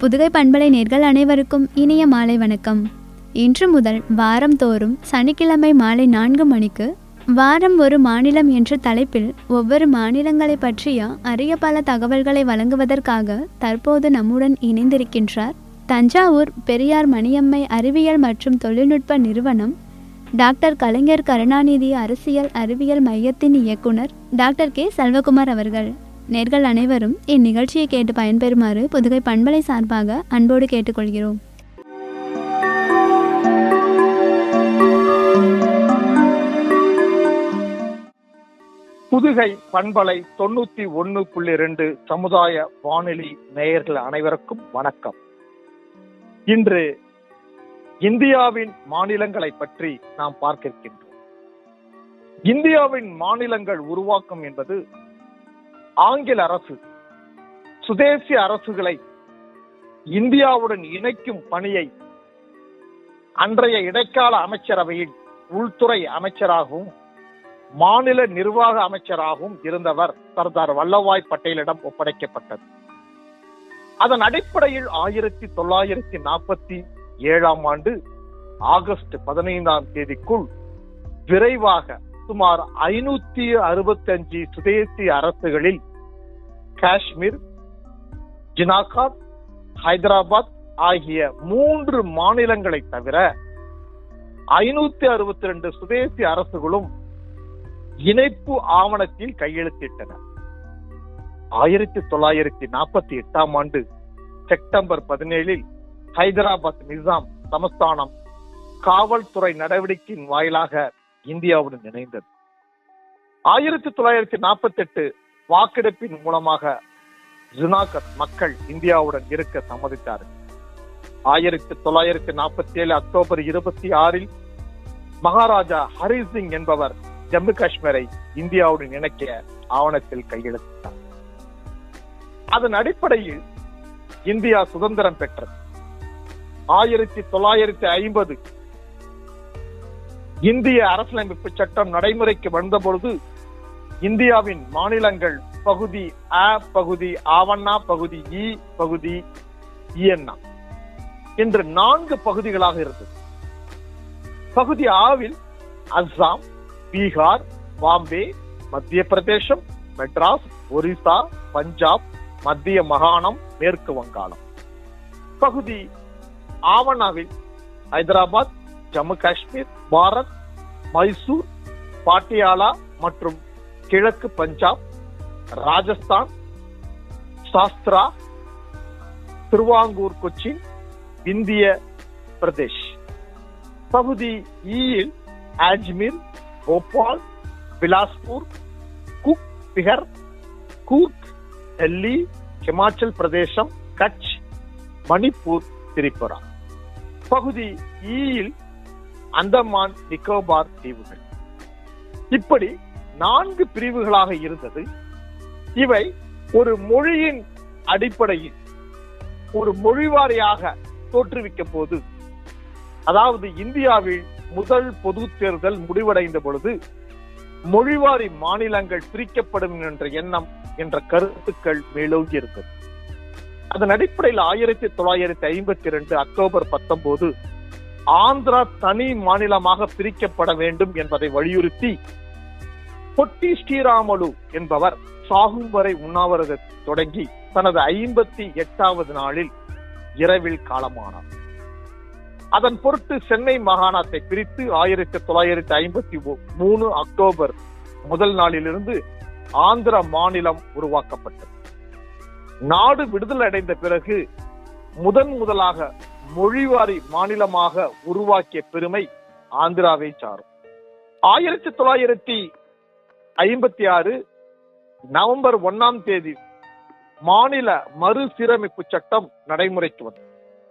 புதுகை பண்பலை நேர்கள் அனைவருக்கும் இனிய மாலை வணக்கம். இன்று முதல் வாரந்தோறும் சனிக்கிழமை மாலை 4 மணிக்கு வாரம் ஒரு மாநிலம் என்ற தலைப்பில் ஒவ்வொரு மாநிலங்களை பற்றிய அரிய பல தகவல்களை வழங்குவதற்காக தற்போது நம்முடன் இணைந்திருக்கின்றார் தஞ்சாவூர் பெரியார் மணியம்மை அறிவியல் மற்றும் தொழில்நுட்ப நிறுவனம் டாக்டர் கலைஞர் கருணாநிதி அரசியல் அறிவியல் மையத்தின் இயக்குனர் டாக்டர் கே செல்வகுமார் அவர்கள். நேர்கள் அனைவரும் இந்நிகழ்ச்சியை கேட்டு பயன்பெறுமாறு புதுகை பண்பலை சார்பாக அன்போடு கேட்டுக்கொள்கிறோம். புதுகை பண்பலை 91.2 சமுதாய வானொலி நேயர்கள் அனைவருக்கும் வணக்கம். இன்று இந்தியாவின் மாநிலங்களை பற்றி நாம் பார்க்க இருக்கின்றோம். இந்தியாவின் மாநிலங்கள் உருவாக்கம் என்பது ஆங்கில அரசு சுதேசி அரசுகளை இந்தியாவுடன் இணைக்கும் பணியை அன்றைய இடைக்கால அமைச்சரவையில் உள்துறை அமைச்சராகவும் மாநில நிர்வாக அமைச்சராகவும் இருந்தவர் சர்தார் வல்லபாய் பட்டேலிடம் ஒப்படைக்கப்பட்டது. அதன் அடிப்படையில் 1947 ஆண்டு ஆகஸ்ட் 15 விரைவாக சுமார் 565 சுதேசி அரசுகளில் காஷ்மீர், ஜினாகாத், ஹைதராபாத் ஆகிய 3 மாநிலங்களை தவிர 562 சுதேசி அரசுகளும் இணைப்பு ஆவணத்தில் கையெழுத்திட்டனர். 1948 ஆண்டு செப்டம்பர் 17 ஹைதராபாத் நிசாம் சமஸ்தானம் காவல்துறை நடவடிக்கையின் வாயிலாக இந்தியாவுடன் இணைந்தது. 1948 வாக்கெடுப்பின் மூலமாக ஜுனாகத் மக்கள் இந்தியாவுடன் இருக்க சம்மதித்தார்கள். 1947 அக்டோபர் 26 மகாராஜா ஹரி சிங் என்பவர் ஜம்மு காஷ்மீரை இந்தியாவுடன் இணைக்க ஆவணத்தில் கையெழுத்திட்டார். அதன் அடிப்படையில் இந்தியா சுதந்திரம் பெற்றது. 1950 இந்திய அரசியலமைப்பு சட்டம் நடைமுறைக்கு வந்தபொழுது இந்தியாவின் மாநிலங்கள் பகுதி அ, பகுதி ஆவண்ணா, பகுதி இ, பகுதி இயன்னா என்று 4 பகுதிகளாக இருந்தது. பகுதி ஆவில் அஸ்ஸாம், பீகார், பாம்பே, மத்திய பிரதேசம், மெட்ராஸ், ஒரிசா, பஞ்சாப், மத்திய மாகாணம், மேற்கு வங்காளம். பகுதி ஆவண்ணாவில் ஹைதராபாத், ஜம்மு காஷ்மீர், பாரத், மைசூர், பாட்டியாலா மற்றும் கிழக்கு பஞ்சாப், ராஜஸ்தான், சாஸ்திரா, திருவாங்கூர், கொச்சின், இந்திய பிரதேஷ். பகுதி ஈயில் அஜ்மீர், போபால், பிலாஸ்பூர், குக் பிகர், கூர்க், டெல்லி, ஹிமாச்சல் பிரதேசம், கட்ச், மணிப்பூர், திரிபுரா. பகுதி ஈயில் அந்தமான் நிக்கோபார் தீவுகள். இப்படி 4 பிரிவுகளாக இருந்தது. இவை ஒரு மொழியின் அடிப்படையில் ஒரு மொழிவாரியாக தோற்றுவிக்க போது, அதாவது இந்தியாவில் முதல் பொது தேர்தல் முடிவடைந்த பொழுது மொழிவாரி மாநிலங்கள் பிரிக்கப்படும் என்ற எண்ணம் என்ற கருத்துக்கள் மேலோங்கி இருந்தது. அதன் அடிப்படையில் 1952 அக்டோபர் 19 ஆந்திரா தனி மாநிலமாக பிரிக்கப்பட வேண்டும் என்பதை வலியுறுத்தி பொட்டி ஸ்ரீராமுலு என்பவர் சாகும் வரை உண்ணாவிரதத்தை தொடங்கி தனது 58வது நாளில் இரவில் காலமானார். அதன் பொருட்டு சென்னை மாகாணத்தை பிரித்து 1953 அக்டோபர் 1 நாளிலிருந்து ஆந்திர மாநிலம் உருவாக்கப்பட்டது. நாடு விடுதலை அடைந்த பிறகு முதலாக மொழிவாரி மாநிலமாக உருவாக்கிய பெருமை ஆந்திராவை சாரும். 1956 நவம்பர் 1 மாநில மறுசீரமைப்பு சட்டம் நடைமுறைக்கு வந்தது.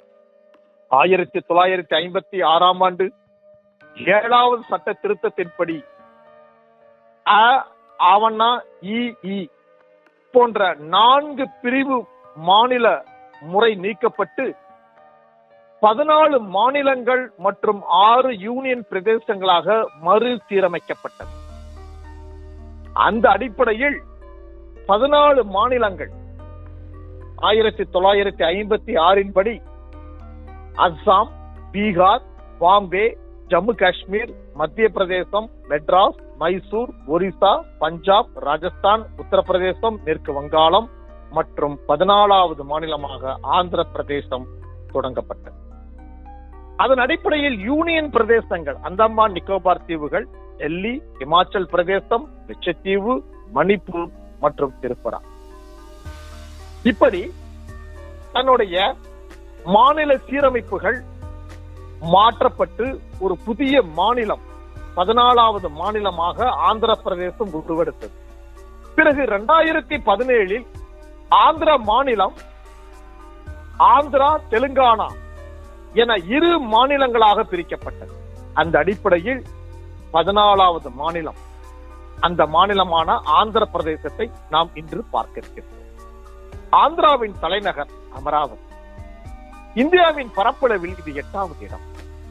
1956 ஆண்டு 7வது சட்ட திருத்தத்தின்படி அ, ஆவண்ணா, இ போன்ற 4 பிரிவு மாநில முறை நீக்கப்பட்டு 14 மாநிலங்கள் மற்றும் 6 யூனியன் பிரதேசங்களாக மறுசீரமைக்கப்பட்டது. அந்த அடிப்படையில் 14 மாநிலங்கள் 1956 படி அஸ்ஸாம், பீகார், பாம்பே, ஜம்மு காஷ்மீர், மத்திய பிரதேசம், மெட்ராஸ், மைசூர், ஒரிசா, பஞ்சாப், ராஜஸ்தான், உத்தரப்பிரதேசம், மேற்கு வங்காளம் மற்றும் 14வது மாநிலமாக ஆந்திர பிரதேசம் தொடங்கப்பட்டது. அதன் அடிப்படையில் யூனியன் பிரதேசங்கள் அந்தமான் நிக்கோபார் தீவுகள், டெல்லி, இமாச்சல் பிரதேசம், லட்சத்தீவு, மணிப்பூர் மற்றும் திரிபுரா இப்படி தன்னுடைய மாநில சீரமைப்புகள் மாற்றப்பட்டு ஒரு புதிய மாநிலம் 14வது மாநிலமாக ஆந்திர பிரதேசம் உருவெடுத்தது. பிறகு 2017 ஆந்திர மாநிலம் ஆந்திரா, தெலுங்கானா என 2 மாநிலங்களாக பிரிக்கப்பட்டது. அந்த அடிப்படையில் 14வது மாநிலம், அந்த மாநிலமான ஆந்திர பிரதேசத்தை நாம் இன்று பார்க்க இருக்கிறோம். ஆந்திராவின் தலைநகர் அமராவதி. இந்தியாவின் பரப்பளவில் இது 8வது இடம்.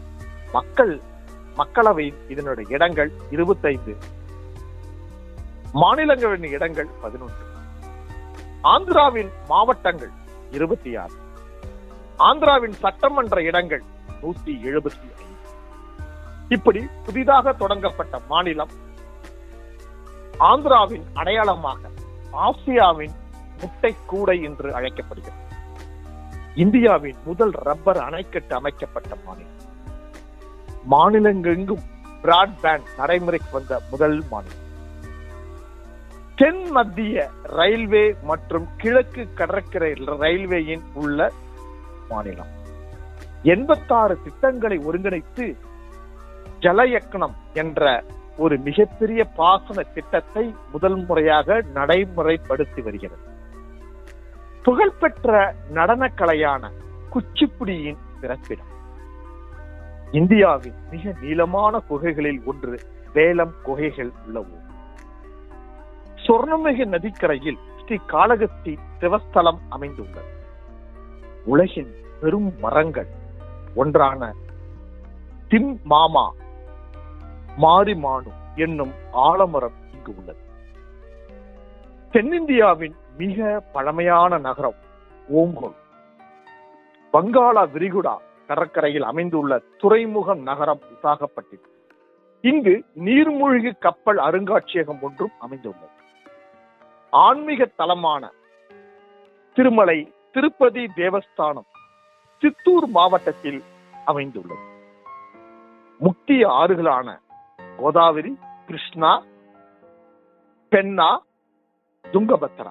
மக்களவையின் இதனுடைய இடங்கள் 25, மாநிலங்களின் இடங்கள் 11, ஆந்திராவின் மாவட்டங்கள் 26, ஆந்திராவின் சட்டமன்ற இடங்கள் 175. இப்படி புதிதாக தொடங்கப்பட்ட மாநிலம் ஆந்திராவின் அடையாளமாக ஆசியாவின் முட்டை கூடை என்று அழைக்கப்படுகிறது. இந்தியாவின் முதல் ரப்பர் அணைக்கட்டு அமைக்கப்பட்ட மாநிலம். மாநிலங்கெங்கும் பிராட்பேண்ட் நடைமுறைக்கு வந்த முதல் மாநிலம். தென் மத்திய ரயில்வே மற்றும் கிழக்கு கடற்கரை ரயில்வேயின் உள்ள மாநிலம். 86 திட்டங்களை ஒருங்கிணைத்து ஜலயக்னம் என்ற ஒரு மிகப்பெரிய பாசன திட்டத்தை முதல் முறையாக நடைமுறைப்படுத்தி வருகிறது. புகழ்பெற்ற நடன கலையான குச்சிப்புடியின் பிறப்பிடம். இந்தியாவின் மிக நீளமான குகைகளில் ஒன்று வேலம் குகைகள் உள்ள ஊர். சொர்ணமிகு நதிக்கரையில் ஸ்ரீ காளகஸ்தி சிவஸ்தலம் அமைந்துள்ளது. உலகின் பெரும் மரங்கள் ஒன்றான திம் மாமா மாரிமானு என்னும் ஆலமரம் இங்கு உள்ளது. தென்னிந்தியாவின் மிக பழமையான நகரம் ஓங்கோல். வங்காள விரிகுடா கடற்கரையில் அமைந்துள்ள துறைமுகம் நகரம் விசாகப்பட்டினம். இங்கு நீர்மூழ்கி கப்பல் அருங்காட்சியகம் ஒன்றும் அமைந்துள்ளது. ஆன்மீக தலமான திருமலை திருப்பதி தேவஸ்தானம் சித்தூர் மாவட்டத்தில் அமைந்துள்ளது. முக்கிய ஆறுகளான கோதாவரி, கிருஷ்ணா, பென்னா, துங்கபத்ரா.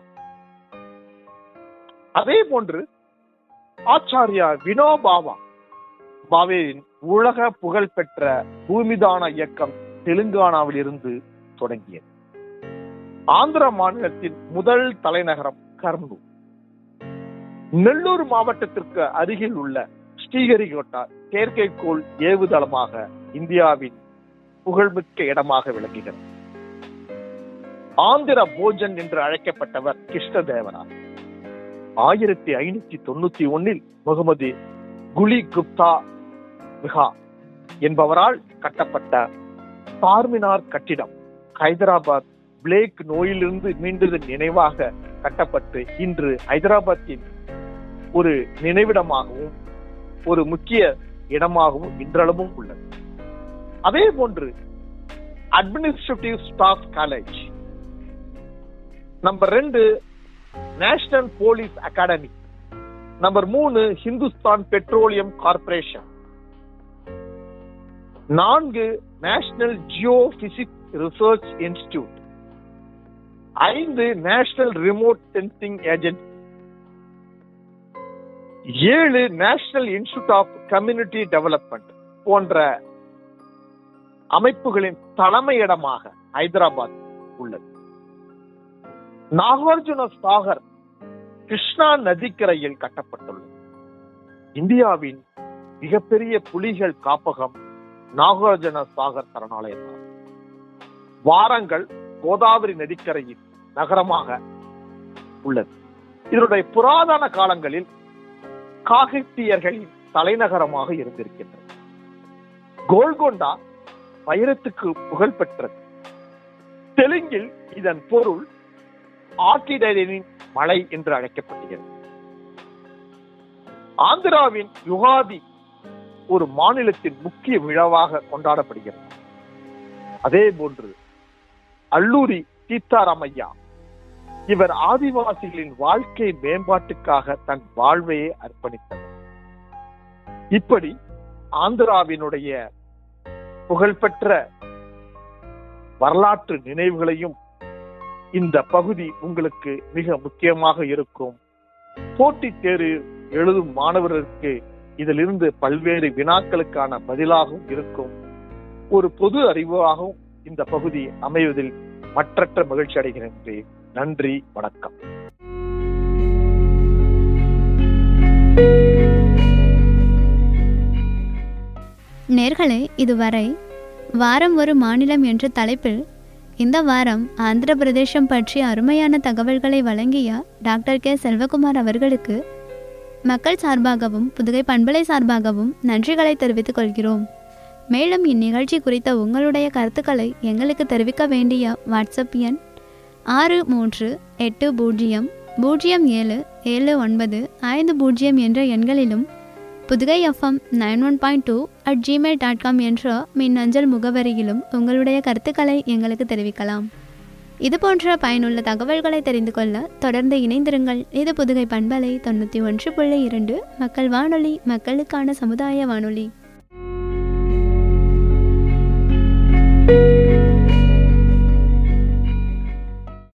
அதே போன்று ஆச்சாரியா வினோபாவா பாவேவின் உலக புகழ்பெற்ற பூமிதான இயக்கம் தெலுங்கானாவில் இருந்து தொடங்கியது. ஆந்திர மாநிலத்தின் முதல் தலைநகரம் கர்னூல். நெல்லூர் மாவட்டத்திற்கு அருகில் உள்ள ஸ்ரீஹரிகோட்டா செயற்கைக்கோள் ஏவுதளமாக இந்தியாவின் புகழ்மிக்க இடமாக விளங்குகிறது. ஆந்திர போஜன் என்று அழைக்கப்பட்டவர் கிருஷ்ணதேவராயர். 1591 முகமது குலி குப்தா மிகா என்பவரால் கட்டப்பட்ட சார்மினார் கட்டிடம் ஹைதராபாத் பிளேக் நோயிலிருந்து மீண்டதன் நினைவாக கட்டப்பட்டு இன்று ஹைதராபாத்தின் ஒரு நினைவிடமாகவும் ஒரு முக்கிய இடமாகவும் இன்றளவும் உள்ளது. அதே போன்று administrative staff college. Number 2 national police academy. Number 3 Hindustan petroleum corporation. 4 national geophysics research institute. 5 national remote sensing agency. 7 national institute of community development போன்ற அமைப்புகளின் தலைமையிடமாக ஹைதராபாத் உள்ளது. நாகார்ஜுன சாகர் கிருஷ்ணா நதிக்கரையில் கட்டப்பட்டுள்ளது. இந்தியாவின் மிகப்பெரிய புலிகள் காப்பகம் நாகார்ஜுன சாகர் சரணாலயம். வாரங்கல் கோதாவரி நதிக்கரையில் நகரமாக உள்ளது. இதனுடைய புராதன காலங்களில் காகத்தியர்களின் தலைநகரமாக இருந்திருக்கின்றது. கோல்கொண்டா வைரத்துக்கு புகழ்பெற்றது. தெலுங்கில் இதன் பொருள் ஆர்கிடைனின் மலை என்று அழைக்கப்படுகிறது. ஆந்திராவின் யுகாதி ஒரு மாநிலத்தின் முக்கிய விழாவாக கொண்டாடப்படுகிறது. அதே போன்று அல்லூரி சீதாராமையா, இவர் ஆதிவாசிகளின் வாழ்க்கை மேம்பாட்டுக்காக தன் வாழ்வையை அர்ப்பணித்தவர். இப்படி ஆந்திராவினுடைய புகழ்பெற்ற வரலாற்று நினைவுகளையும் இந்த பகுதி உங்களுக்கு மிக முக்கியமாக இருக்கும். போட்டித் தேர்வு எழுதும் மாணவர்களுக்கு இதிலிருந்து பல்வேறு வினாக்களுக்கான பதிலாகவும் இருக்கும். ஒரு பொது அறிவாகவும் இந்த பகுதி அமைவதில் மற்றற்ற மகிழ்ச்சி அடைகின்றேன். நன்றி, வணக்கம். நேர்களே, இதுவரை வாரம் ஒரு மாநிலம் என்ற தலைப்பில் இந்த வாரம் ஆந்திர பிரதேசம் பற்றிய அருமையான தகவல்களை வழங்கிய டாக்டர் கே செல்வகுமார் அவர்களுக்கு மக்கள் சார்பாகவும் புதுகை பண்பலை சார்பாகவும் நன்றிகளை தெரிவித்துக் கொள்கிறோம். மேலும் இந்நிகழ்ச்சி குறித்த உங்களுடைய கருத்துக்களை எங்களுக்கு தெரிவிக்க வேண்டிய வாட்ஸ்அப் எண் 6380077950 என்ற எண்களிலும் புதுகை FM 91.2@gmail.com என்ற மின்னஞ்சல் முகவரியிலும் உங்களுடைய கருத்துக்களை எங்களுக்கு தெரிவிக்கலாம். இதுபோன்ற பயனுள்ள தகவல்களை தெரிந்து கொள்ள தொடர்ந்து இணைந்திருங்கள். இது புதுகை பண்பலை 91.2 மக்கள் வானொலி, மக்களுக்கான சமுதாய வானொலி.